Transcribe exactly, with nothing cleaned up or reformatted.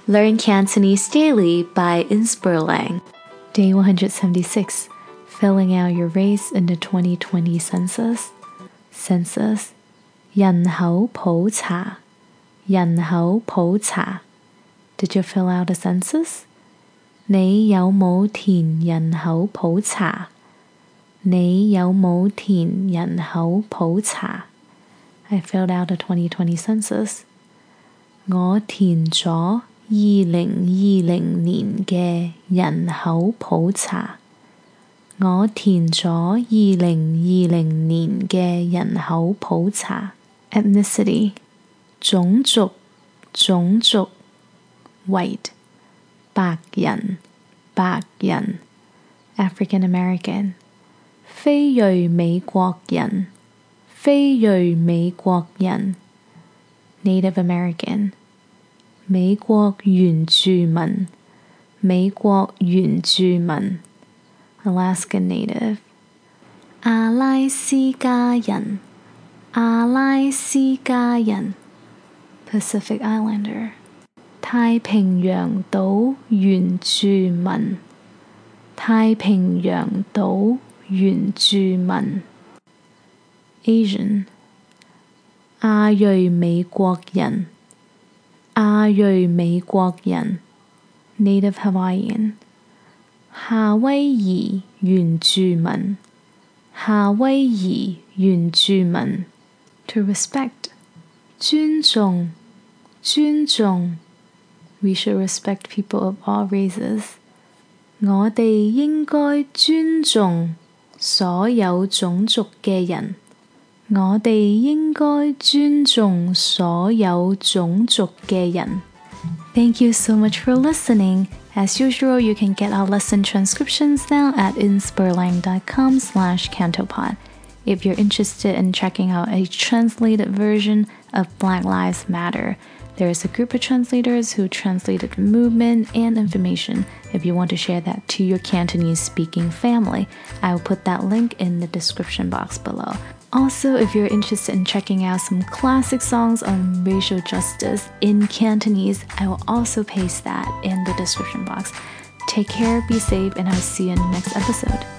Learn Cantonese daily by Inspirlang. Day one hundred seventy-six. Filling out your race in the twenty twenty census. Census. 人口普查人口普查 Did you fill out a census? 你有冇填人口普查你有冇填人口普查 I filled out a twenty twenty census. 我填咗二零二零年嘅人口普查我填咗二零二零年嘅人口普查 Ethnicity 種族種族 White 白人白人 African American 非裔美國人非裔美國人 Native American 美國原住民美國原住民 Alaskan Native 阿拉斯加人阿拉斯加人 Pacific Islander 太平洋島原住民太平洋島原住民 Asian 亞裔美國人亞裔美國人 Native Hawaiian 夏威夷原住民夏威夷原住民 To respect 尊重尊重 We should respect people of all races. 我哋應該尊重所有種族嘅人。我哋應該尊重所有種族嘅人。Thank you so much for listening. As usual, you can get our lesson transcriptions now at inspirlang.com slash cantopod. If you're interested in checking out a translated version of Black Lives Matter, there is a group of translators who translated movement and information. If you want to share that to your Cantonese-speaking family, I will put that link in the description box below. Also, if you're interested in checking out some classic songs on racial justice in Cantonese, I will also paste that in the description box. Take care, be safe, and I'll see you in the next episode.